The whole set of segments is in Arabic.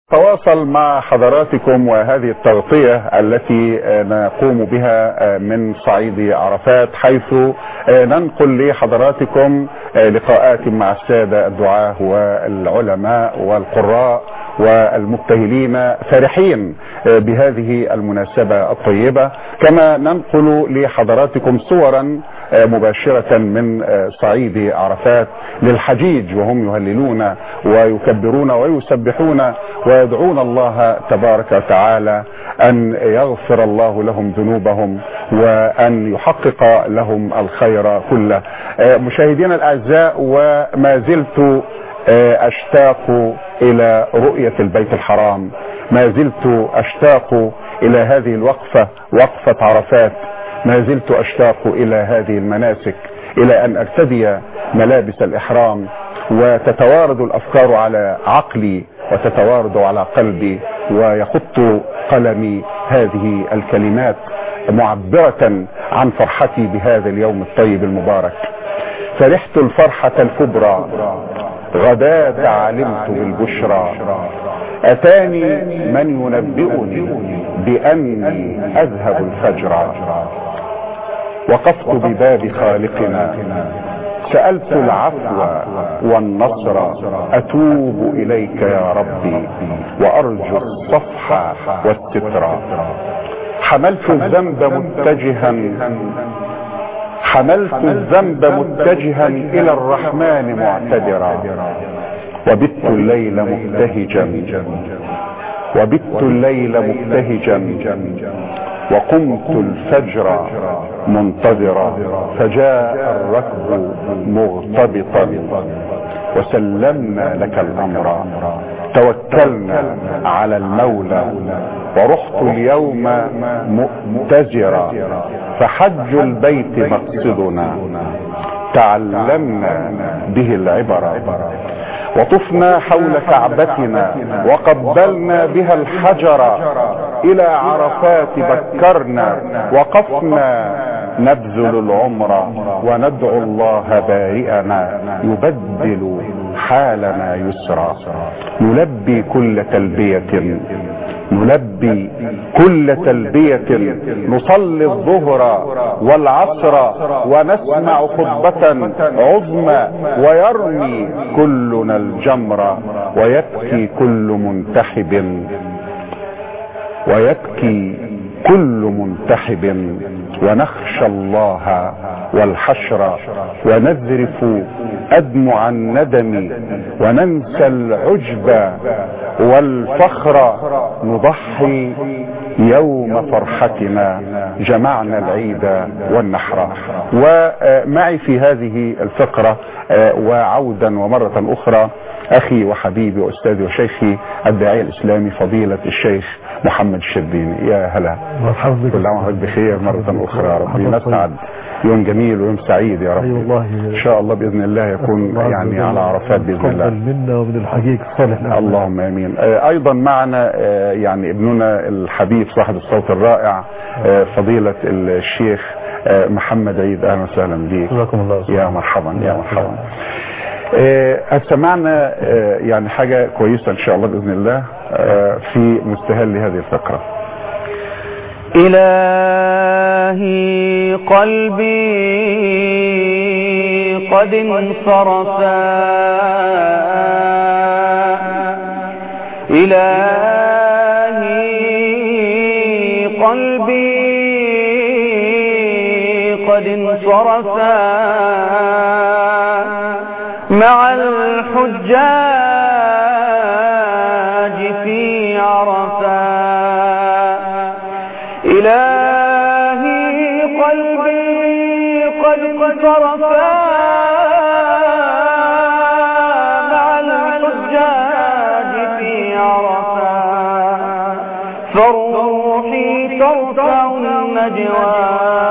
تواصل مع حضراتكم وهذه التغطية التي نقوم بها من صعيد عرفات، حيث ننقل لحضراتكم لقاءات مع السادة الدعاة والعلماء والقراء والمبتهلين فرحين بهذه المناسبة الطيبة، كما ننقل لحضراتكم صورا مباشرة من صعيد عرفات للحجيج وهم يهللون ويكبرون ويسبحون ويدعون الله تبارك وتعالى أن يغفر الله لهم ذنوبهم وأن يحقق لهم الخير كله. مشاهدينا الأعزاء، وما زلت أشتاق إلى رؤية البيت الحرام، ما زلت أشتاق إلى هذه الوقفة، وقفة عرفات، ما زلت أشتاق إلى هذه المناسك، إلى أن أرتدي ملابس الإحرام وتتوارد الأفكار على عقلي وتتوارد على قلبي، ويخط قلمي هذه الكلمات معبرة عن فرحتي بهذا اليوم الطيب المبارك. فرحت الفرحة الكبرى، غداة علمت بالبشرى، أتاني من ينبئني بأني أذهب الفجر، وقفت بباب خالقنا، سألت العفو والنصر، أتوب إليك يا ربي وأرجو الصفح والستر. حملت الذنب متجها إلى الرحمن معتذرا، وبت الليل مبتهجا وقمت الفجر منتظرا، فجاء الركب مغتبطا وسلمنا لك الأمر، توكلنا على المولى، ورحت اليوم مؤتزرا، فحج البيت مقصدنا، تعلمنا به العبر، وطفنا حول كعبتنا وقبلنا بها الحجر، إلى عرفات بكرنا وقفنا نبذل العمر، وندعو الله بارئنا يبدل حالنا يسرا، نلبي كل تلبية، نصلي الظهر والعصر ونسمع خطبة عظمى، ويرمي كلنا الجمر، ويبكي كل منتحب، ونخشى الله والحشر، ونذرف أدمع الندم، وننسى العجب والفخر، نضحي يوم فرحتنا، جمعنا العيد والنحر. ومعي في هذه الفقرة وعودا ومرة أخرى أخي وحبيبي وأستاذي وشيخي الداعية الإسلامي فضيلة الشيخ محمد الشربيني. يا هلا، مرحبا بك، كل عام وحضرتك بخير مرة أخرى يا رب. نسعد، يوم جميل ويوم سعيد يا رب. والله إن شاء الله بإذن الله يكون يعني على عرفات بإذن الله منا ومن الحقيقة الصالح. اللهم آمين. أيضا معنا يعني ابننا الحبيب صاحب الصوت الرائع فضيلة الشيخ محمد عيد. أهلا وسهلا بك. جزاكم الله. يا مرحبا يا مرحبا. سمعنا يعني حاجة كويسة إن شاء الله بإذن الله في مستهل لهذه الفقرة. إلهي قلبي قد انصرفا، إلهي قلبي قد انصرفا، مع الحجاج في عرفا، إلهي قلبي قد انصرفا، مع الحجاج في عرفا، فروحي ترفع النجوى،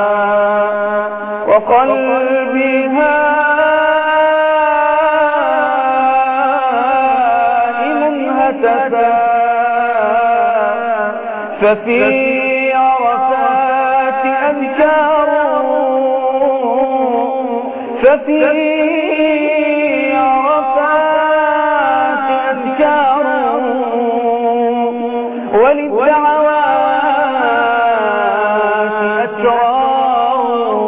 وقلبي ففي عرفات أذكار، ففي عرفات أذكار، وللدعوات أسرار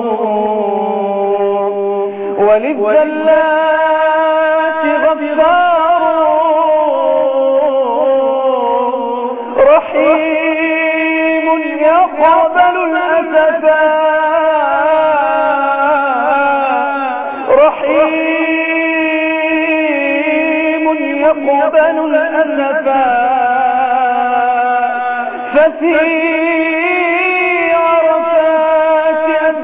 وللذلات غفار رحيم يقبل الأسفا رحيم يقبل الأسفا ففي عرفات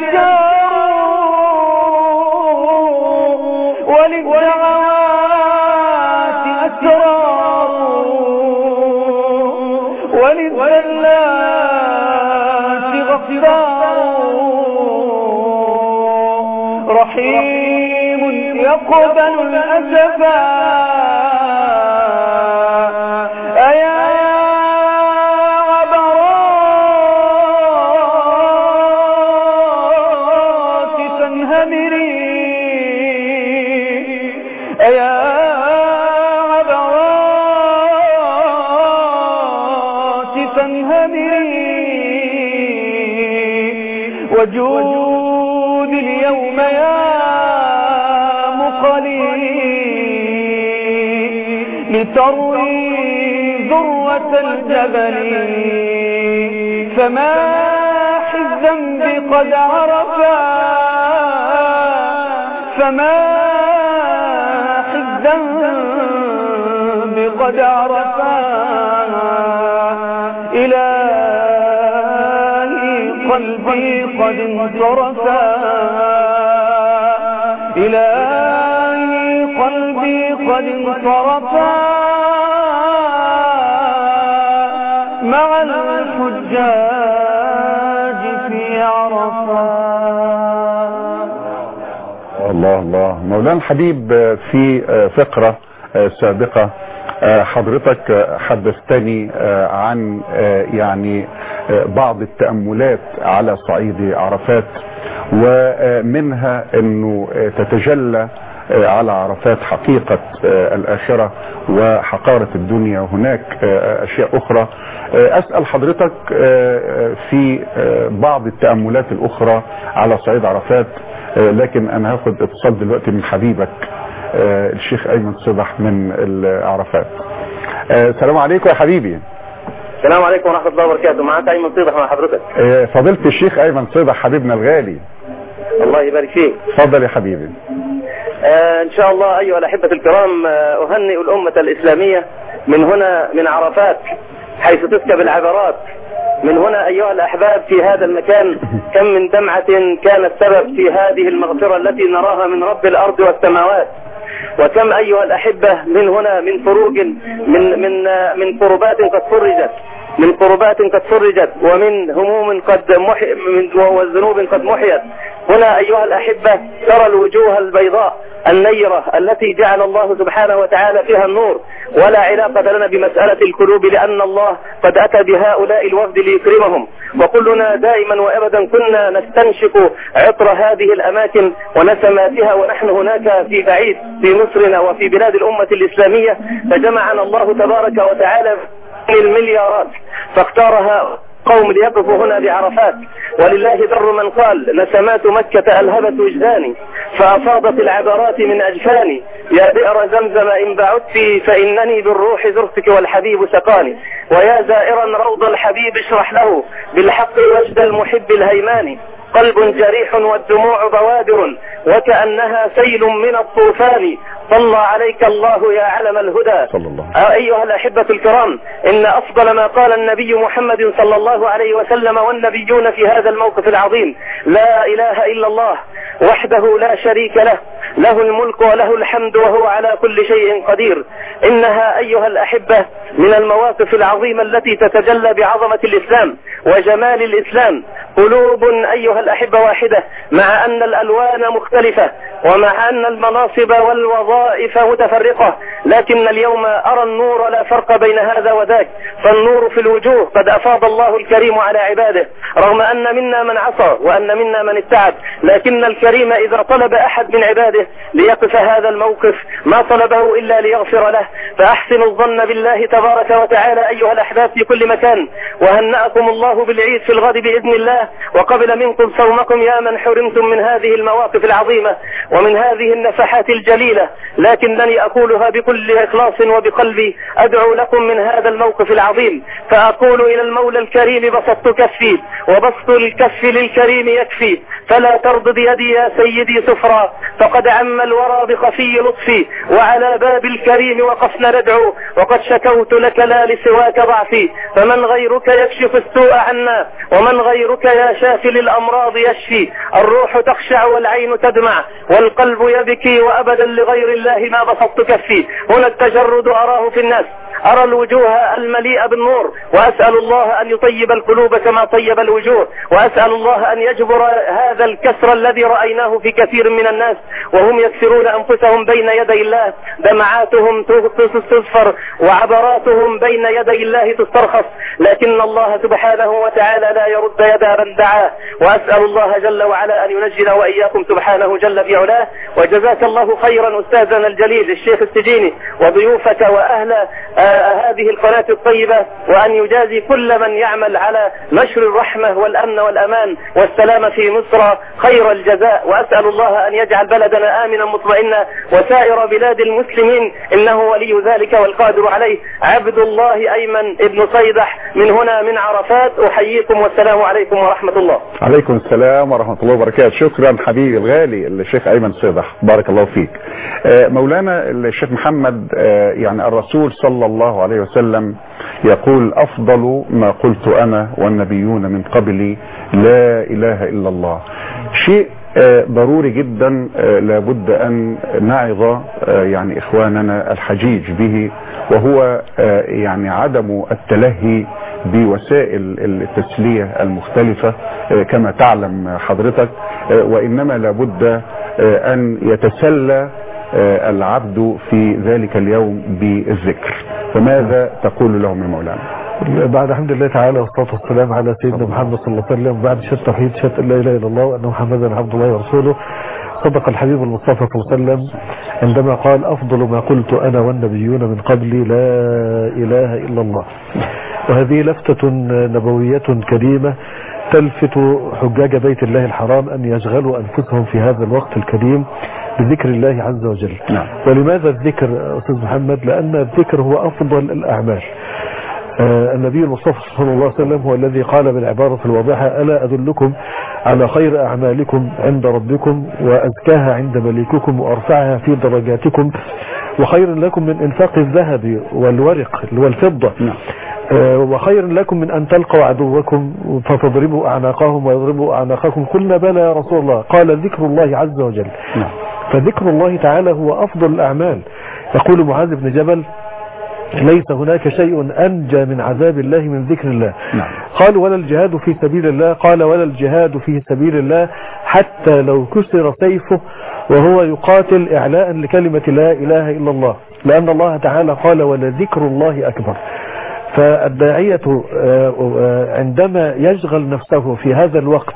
أذكار وللدعوات أسرار وللذلات غفار رحيم يقبل الأسفا أيا عبرات فانهمري أيا عبرات فانهمري وجود اليوم يا لتروي ذروة الجبل فما الذنب قد عرفا فما الذنب قد عرفا إلهي قلبي قد انصرفا إلهي قلبي قد انصرفا مع الحجاج في عرفات. الله الله. مولانا الحبيب، في فقرة سابقة حضرتك حدثتني عن يعني بعض التأملات على صعيد عرفات، ومنها انه تتجلى على عرفات حقيقة الآخرة وحقارة الدنيا، وهناك أشياء أخرى. أسأل حضرتك في بعض التأملات الأخرى على صعيد عرفات، لكن أنا هاخد اتصال دلوقتي من حبيبك الشيخ أيمن صبح من عرفات. السلام عليكم يا حبيبي. السلام عليكم ورحمة الله وبركاته. معك أيمن صبح مع حضرتك. فضيلة الشيخ أيمن صبح حبيبنا الغالي. الله يبارك فيك. اتفضل يا حبيبي. إن شاء الله أيها الأحبة الكرام، أهنئ الأمة الإسلامية من هنا من عرفات حيث تسكب العبرات. من هنا أيها الأحباب في هذا المكان كم من دمعة كانت سبب في هذه المغفرة التي نراها من رب الأرض والسماوات، وكم أيها الأحبة من هنا من فروج من كربات قد فرجت، من كربات قد فرجت، ومن هموم قد والذنوب قد محيت. هنا أيها الأحبة ترى الوجوه البيضاء النيرة التي جعل الله سبحانه وتعالى فيها النور، ولا علاقة لنا بمسألة القلوب، لأن الله قد أتى بهؤلاء الوفد ليكرمهم. وكلنا دائما وأبدا كنا نستنشق عطر هذه الأماكن ونسماتها ونحن هناك في بعيد في مصرنا وفي بلاد الأمة الإسلامية، فجمعنا الله تبارك وتعالى المليارات فاختارها قوم ليقفوا هنا بعرفات. ولله در من قال نسمات مكة ألهبت وجداني فأفاضت العبرات من أجفاني، يا بئر زمزم إن بعدت فإنني بالروح زرتك والحبيب سقاني، ويا زائرا روض الحبيب اشرح له بالحق وجد المحب الهيمان، قلب جريح والدموع بوادر وكأنها سيل من الطوفان، صلى عليك الله يا علم الهدى. أيها الأحبة الكرام، إن أفضل ما قال النبي محمد صلى الله عليه وسلم والنبيون في هذا الموقف العظيم: لا إله إلا الله وحده لا شريك له، له الملك وله الحمد وهو على كل شيء قدير. إنها أيها الأحبة من المواقف العظيمة التي تتجلى بعظمة الإسلام وجمال الإسلام. قلوب أيها الأحبة واحدة، مع أن الألوان مختلفة ومع أن المناصب والوظائف متفرقة، لكن اليوم أرى النور لا فرق بين هذا وذاك، فالنور في الوجوه قد أفاض الله الكريم على عباده، رغم أن منا من عصى وأن منا من اتعب، لكن الكريم إذا طلب أحد من عباده ليقف هذا الموقف ما طلبه إلا ليغفر له. فأحسنوا الظن بالله تبارك وتعالى أيها الأحباب في كل مكان، وهنأكم الله بالعيد في الغد بإذن الله، وقبل منكم صومكم يا من حرمتم من هذه المواقف العظيمة ومن هذه النفحات الجليلة، لكنني أقولها بكل إخلاص وبقلبي، أدعو لكم من هذا الموقف العظيم، فأقول إلى المولى الكريم بسطت كفي وبسط الكف للكريم يكفي، فلا تردد يدي يا سيدي سفرا، فقد عم الورى بخفي لطفي، وعلى باب الكريم وقفنا ندعو، وقد شكوت لك لا لسواك ضعفي، فمن غيرك يكشف السوء عنا، ومن غيرك يا شافي للأمراض يشفي، الروح تخشع والعين تدمع والقلب يبكي، وأبدا لغير الله ما بسطت كفي. هنا التجرد أراه في الناس، أرى الوجوه المليئة بالنور، وأسأل الله أن يطيب القلوب كما طيب الوجوه، وأسأل الله أن يجبر هذا الكسر الذي رأيناه في كثير من الناس وهم يكسرون أنفسهم بين يدي الله، دمعاتهم تصفر وعبراتهم بين يدي الله تسترخص، لكن الله سبحانه وتعالى لا يرد يد من دعاه، وأسأل الله جل وعلا أن ينجنا وإياكم سبحانه جل في علاه. وجزاك الله خيرا أستاذنا الجليل الشيخ السجيني وضيوفك وأهل هذه القناة الطيبة، وأن يجازي كل من يعمل على نشر الرحمة والأمن والأمان والسلام في مصر خير الجزاء، وأسأل الله أن يجعل بلدنا آمنا مطمئنا وسائر بلاد المسلمين، إنه ولي ذلك والقادر عليه. عبد الله أيمن ابن صيدح من هنا من عرفات، أحييكم والسلام عليكم ورحمة الله. عليكم السلام ورحمة الله وبركاته. شكرا حبيبي الغالي الشيخ أيمن صيدح، بارك الله فيك. مولانا الشيخ محمد، يعني الرسول صلى الله عليه وسلم يقول أفضل ما قلت أنا والنبيون من قبلي لا إله إلا الله. شيء ضروري جدا لابد أن نعظ يعني إخواننا الحجيج به، وهو يعني عدم التلهي بوسائل التسلية المختلفة كما تعلم حضرتك، وإنما لابد أن يتسلى العبد في ذلك اليوم بالذكر. فماذا تقول لهم يا مولانا؟ بعد الحمد لله تعالى والصلاة والسلام على سيدنا محمد صلى الله عليه وسلم، بعد شهادة التوحيد شهادة لا إله إلا الله وأن محمدا عبد الله ورسوله، صدق الحبيب المصطفى صلى الله عليه وسلم عندما قال أفضل ما قلت أنا والنبيون من قبلي لا إله إلا الله. وهذه لفتة نبوية كريمة تلفت حجاج بيت الله الحرام أن يشغلوا أنفسهم في هذا الوقت الكريم بذكر الله عز وجل. نعم. ولماذا الذكر أستاذ محمد؟ لأن الذكر هو أفضل الأعمال. النبي المصطفى صلى الله عليه وسلم هو الذي قال بالعبارة الواضحة: ألا أدلكم على خير أعمالكم عند ربكم وأزكاها عند مليككم وأرفعها في درجاتكم وخير لكم من إنفاق الذهب والورق والفضة. وخير لكم من أن تلقوا عدوكم فتضربوا أعناقهم ويضربوا أعناقكم. قلنا بلى يا رسول الله. قال: ذكر الله عز وجل. فذكر الله تعالى هو أفضل الأعمال. يقول معاذ بن جبل: ليس هناك شيء أنجى من عذاب الله من ذكر الله. قال: ولا الجهاد في سبيل الله؟ قال: ولا الجهاد في سبيل الله حتى لو كسر سيفه وهو يقاتل إعلاء لكلمة لا إله إلا الله، لأن الله تعالى قال: ولذكر الله أكبر. فالداعية عندما يشغل نفسه في هذا الوقت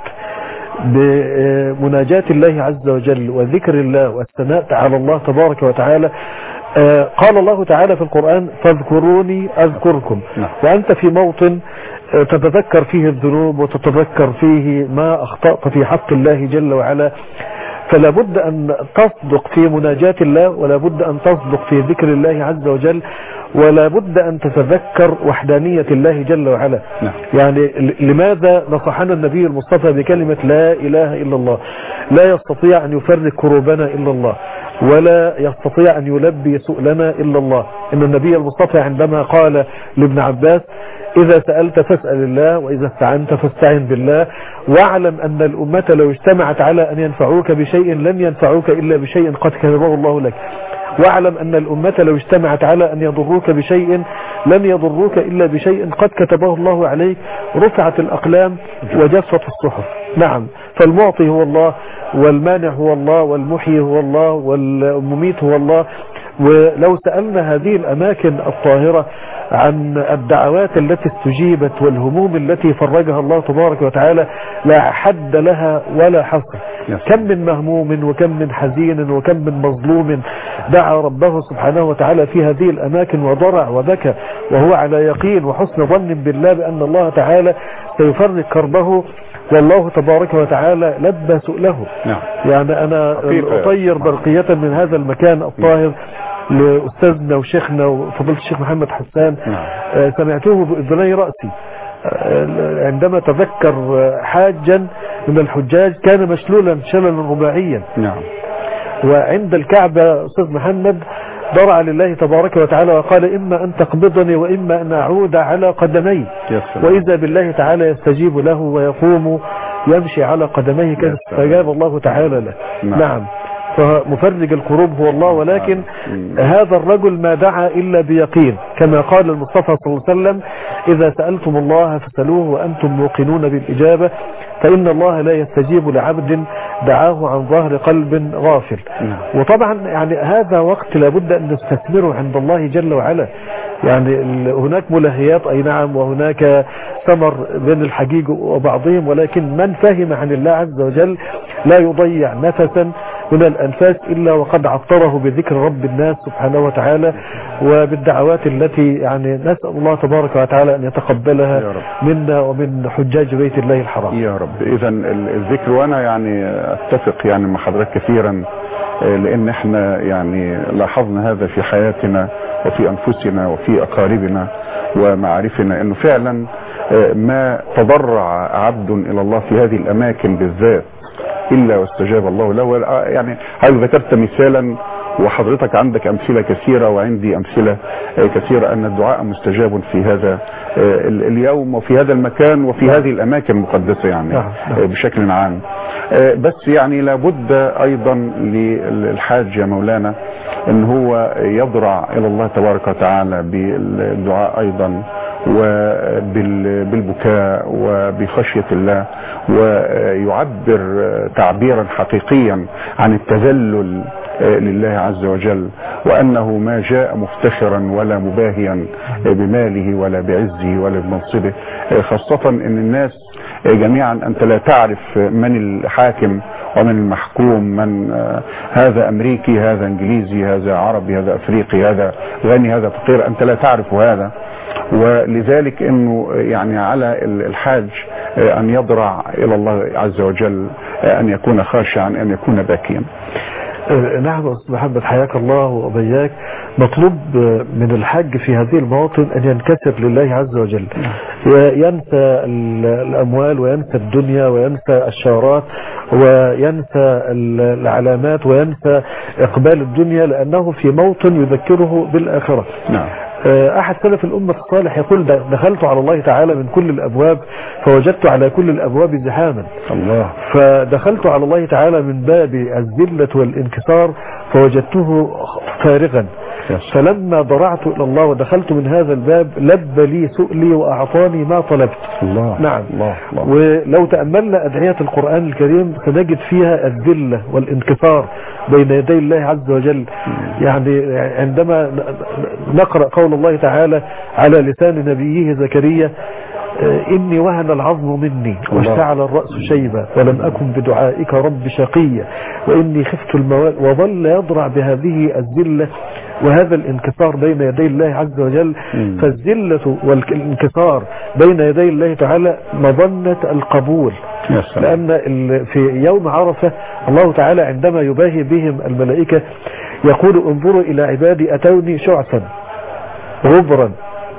بمناجاة الله عز وجل وذكر الله والثناء على الله تبارك وتعالى، قال الله تعالى في القرآن: فاذكروني أذكركم. وأنت في موطن تتذكر فيه الذنوب وتتذكر فيه ما أخطأت في حق الله جل وعلا، فلا بد أن تصدق في مناجاة الله، ولا بد أن تصدق في ذكر الله عز وجل، ولا بد أن تتذكر وحدانية الله جل وعلا. يعني لماذا نصحنا النبي المصطفى بكلمة لا إله إلا الله؟ لا يستطيع أن يفرق كروبنا إلا الله، ولا يستطيع أن يلبي سؤلنا إلا الله. إن النبي المصطفى عندما قال لابن عباس: إذا سألت فاسأل الله، وإذا استعنت فاستعن بالله، واعلم أن الأمة لو اجتمعت على أن ينفعوك بشيء لن ينفعوك إلا بشيء قد كتبه الله لك، واعلم أن الأمة لو اجتمعت على أن يضروك بشيء لن يضروك إلا بشيء قد كتبه الله عليك. رفعت الأقلام وجفت الصحف. نعم، فالمعطي هو الله، والمانع هو الله، والمحيي هو الله، والمميت هو الله. ولو سألنا هذه الأماكن الطاهرة عن الدعوات التي استجيبت والهموم التي فرجها الله تبارك وتعالى لا حد لها ولا حصر. كم من مهموم وكم من حزين وكم من مظلوم دعا ربه سبحانه وتعالى في هذه الأماكن وضرع وبكى وهو على يقين وحسن ظن بالله بأن الله تعالى سيفرج كربه، والله تبارك وتعالى لبى سؤله. يعني أنا أطير برقية من هذا المكان الطاهر لأستاذنا وشيخنا وفضيلة الشيخ محمد حسان. سمعته بإذني رأسي عندما تذكر حاجا من الحجاج كان مشلولا شللا رباعيا. وعند الكعبة أستاذ محمد ضرع لله تبارك وتعالى وقال إما أن تقبضني وإما أن أعود على قدمي، وإذا بالله تعالى يستجيب له ويقوم يمشي على قدميه كان استجاب الله تعالى له. نعم. فمفرج الكروب هو الله، ولكن هذا الرجل ما دعا إلا بيقين كما قال المصطفى صلى الله عليه وسلم: إذا سألتم الله فسألوه وأنتم موقنون بالإجابة، فإن الله لا يستجيب لعبد دعاه عن ظهر قلب غافل. وطبعا يعني هذا وقت لابد أن نستثمره عند الله جل وعلا. يعني هناك ملهيات أي نعم، وهناك ثمر بين الحجيج وبعضهم، ولكن من فهم عن الله عز وجل لا يضيع نفسا من الأنفاس إلا وقد عطره بذكر رب الناس سبحانه وتعالى وبالدعوات التي يعني نسأل الله تبارك وتعالى أن يتقبلها منا ومن حجاج بيت الله الحرام يا رب. إذا الذكر، وأنا يعني أتفق يعني مع حضرتك كثيرا، لأن احنا يعني لاحظنا هذا في حياتنا وفي أنفسنا وفي أقاربنا ومعارفنا، أنه فعلا ما تضرع عبد إلى الله في هذه الأماكن بالذات إلا واستجاب الله له. يعني هل ذكرت مثالا وحضرتك عندك أمثلة كثيرة وعندي أمثلة كثيرة أن الدعاء مستجاب في هذا اليوم وفي هذا المكان وفي هذه الأماكن المقدسة يعني بشكل عام. بس يعني لابد أيضا للحاج يا مولانا أن هو يضرع إلى الله تبارك وتعالى بالدعاء أيضا وبالبكاء وبخشية الله، ويعبر تعبيرا حقيقيا عن التذلل لله عز وجل، وأنه ما جاء مفتخرا ولا مباهيا بماله ولا بعزه ولا بمنصبه، خاصة أن الناس جميعا أنت لا تعرف من الحاكم ومن المحكوم، من هذا أمريكي هذا إنجليزي هذا عربي هذا أفريقي هذا غني هذا فقير، أنت لا تعرف هذا. ولذلك أنه يعني على الحاج أن يضرع إلى الله عز وجل، أن يكون خاشعا، أن يكون باكيا. نعم أستاذ محمد حياك الله وبياك. مطلوب من الحج في هذه المواطن أن ينكسر لله عز وجل، ينسى الأموال وينسى الدنيا وينسى الشارات وينسى العلامات وينسى إقبال الدنيا، لأنه في موطن يذكره بالآخرة. نعم. أحد سلف الأمة الصالح يقول: دخلت على الله تعالى من كل الأبواب فوجدت على كل الأبواب زحاما. الله. فدخلت على الله تعالى من باب الذلة والانكسار فوجدته فارغا. فلما ضرعت إلى الله ودخلت من هذا الباب لبى لي سؤلي وأعطاني ما طلبت. الله. نعم. الله. الله. ولو تأملنا أدعية القرآن الكريم سنجد فيها الذلة والانكسار بين يدي الله عز وجل. يعني عندما نقرأ قول الله تعالى على لسان نبيه زكريا: إني وهن العظم مني واشتعل الرأس شيبا ولم أكن بدعائك رب شقيا وإني خفت الموال، وظل يضرع بهذه الذلة وهذا الانكسار بين يدي الله عز وجل. فالذلة والانكسار بين يدي الله تعالى مظنة القبول، لأن في يوم عرفة الله تعالى عندما يباهي بهم الملائكة يقول: انظروا إلى عبادي أتوني شعثا غبرا.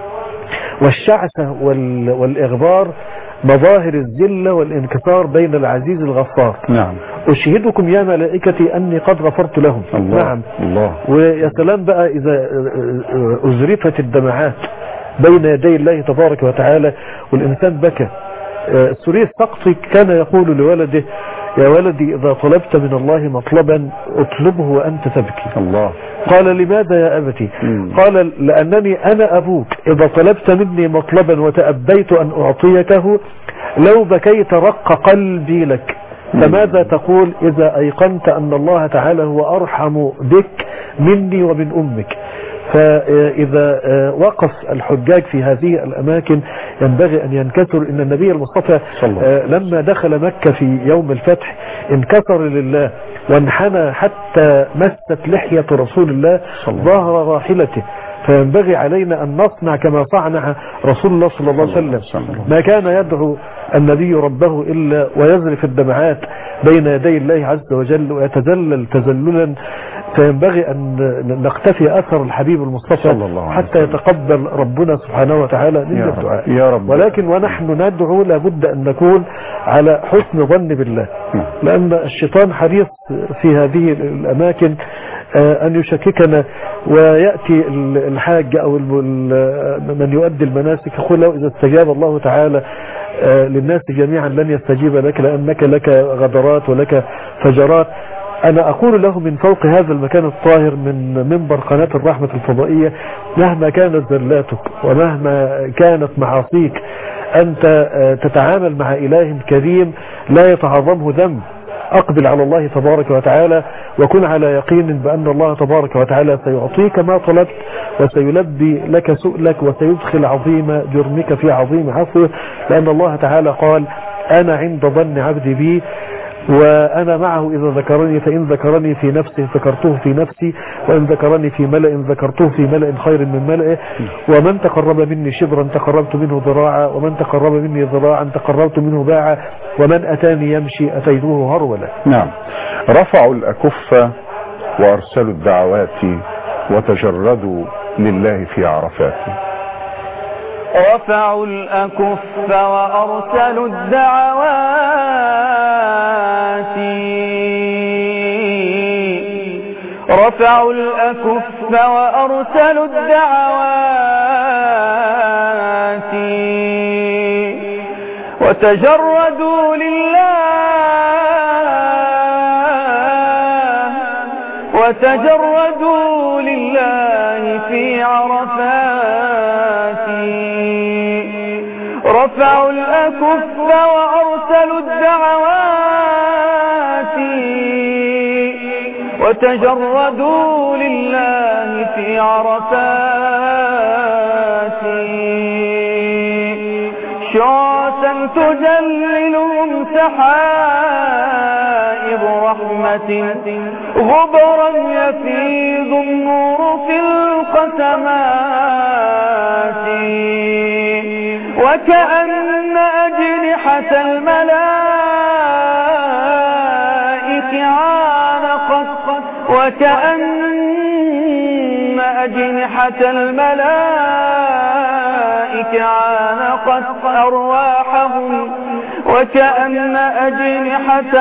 والشعثة والإغبار مظاهر الذلة والانكسار بين العزيز الغفار. نعم. أشهدكم يا ملائكتي أني قد غفرت لهم. الله. نعم. الله. ويا سلام بقى إذا أزرفت الدمعات بين يدي الله تبارك وتعالى والإنسان بكى. السوري السقطي كان يقول لولده: يا ولدي إذا طلبت من الله مطلبا اطلبه وأنت تبكي. الله. قال: لماذا يا أبتي؟ قال: لأنني أنا أبوك، إذا طلبت مني مطلبا وتأبيت أن أعطيكه لو بكيت رق قلبي لك. فماذا تقول إذا أيقنت أن الله تعالى هو أرحم بك مني ومن أمك؟ فإذا وقف الحجاج في هذه الأماكن ينبغي أن ينكسر. إن النبي المصطفى لما دخل مكة في يوم الفتح انكسر لله وانحنى حتى مست لحية رسول الله ظهر راحلته. فينبغي علينا أن نصنع كما صنع رسول الله صلى الله عليه وسلم. ما كان يدعو النبي ربه إلا ويذرف الدمعات بين يدي الله عز وجل ويتذلل تذللا. فينبغي أن نقتفي أثر الحبيب المصطفى حتى يتقبل ربنا سبحانه وتعالى منا الدعاء يا رب. ولكن ونحن ندعو لابد أن نكون على حسن ظن بالله، لأن الشيطان حريص في هذه الأماكن أن يشككنا. ويأتي الحاج أو من يؤدي المناسك يقول له إذا استجاب الله تعالى للناس جميعا لن يستجيب لك لأنك لك غدرات ولك فجرات. أنا أقول له من فوق هذا المكان الطاهر من منبر قناة الرحمة الفضائية، مهما كانت زلاتك ومهما كانت معاصيك أنت تتعامل مع إله كريم لا يتعظمه ذنب. أقبل على الله تبارك وتعالى وكن على يقين بأن الله تبارك وتعالى سيعطيك ما طلبت وسيلبي لك سؤلك وسيدخل عظيم جرمك في عظيم عفوه، لأن الله تعالى قال أنا عند ظن عبدي بي وأنا معه إذا ذكرني، فإن ذكرني في نفسه ذكرته في نفسي وإن ذكرني في ملأ ذكرته في ملأ خير من ملئه. ومن تقرب مني شبرا تقربت منه ذراعا ومن تقرب مني ذراعا تقربت منه باعا ومن أتاني يمشي أتيته هرولا. نعم. رفعوا الأكف وأرسلوا الدعوات وتجردوا لله في عرفات. رفعوا الأكف وأرسلوا الدعوات، رفعوا الأكف وأرسلوا الدعوات وتجردوا لله في عرفات. رفعوا الأكف وأرسلوا الدعوات وتجردوا لله في عرفات. شعثا تجللهم سحائب رحمة غبرا يفيض النور في القسمات. وكأن أجنحة الملائك عانقت، وكأن أجنحة الملائك عانقت أرواحهم، وكأن أجنحة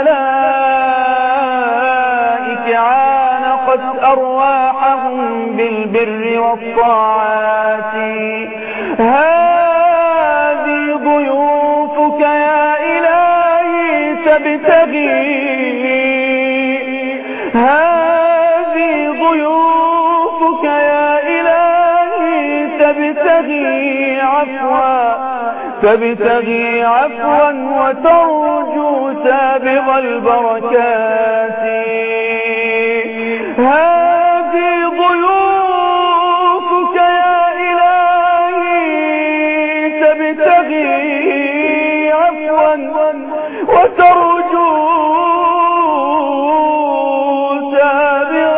الملائك عانقت أرواحهم بالبر والطاعات. هذه ضيوفك يا إلهي تبتغي، هذه ضيوفك يا إلهي تبتغي عفوا وترجو سابغ البركات. هذه ضيوفك يا إلهي تبتغي عفوا وترجو سابغ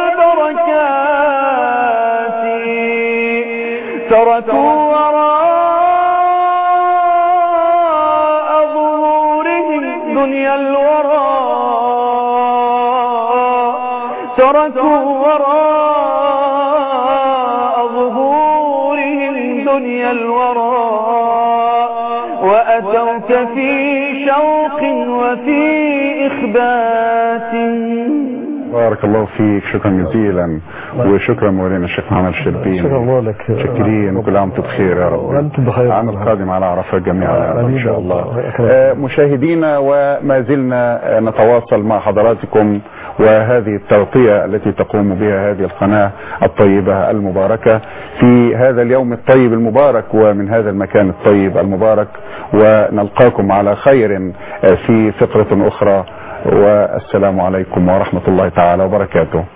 البركات. تركوا وراء ظهورهم دنيا الورى، تركوا وراء ظهورهم دنيا الورى وأتوك في شوق وفي إخبات. بارك الله فيك، شكرا جزيلا وشكرا مولانا الشيخ محمد الشربيني. شكرا الله لك، شكرين وكل عام بخير يا رب، وأنتم بخير. العام القادم على عرفات جميعا إن شاء الله. مشاهدينا وما زلنا نتواصل مع حضراتكم وهذه التغطية التي تقوم بها هذه القناة الطيبة المباركة في هذا اليوم الطيب المبارك ومن هذا المكان الطيب المبارك، ونلقاكم على خير في فقرة أخرى، والسلام عليكم ورحمة الله تعالى وبركاته.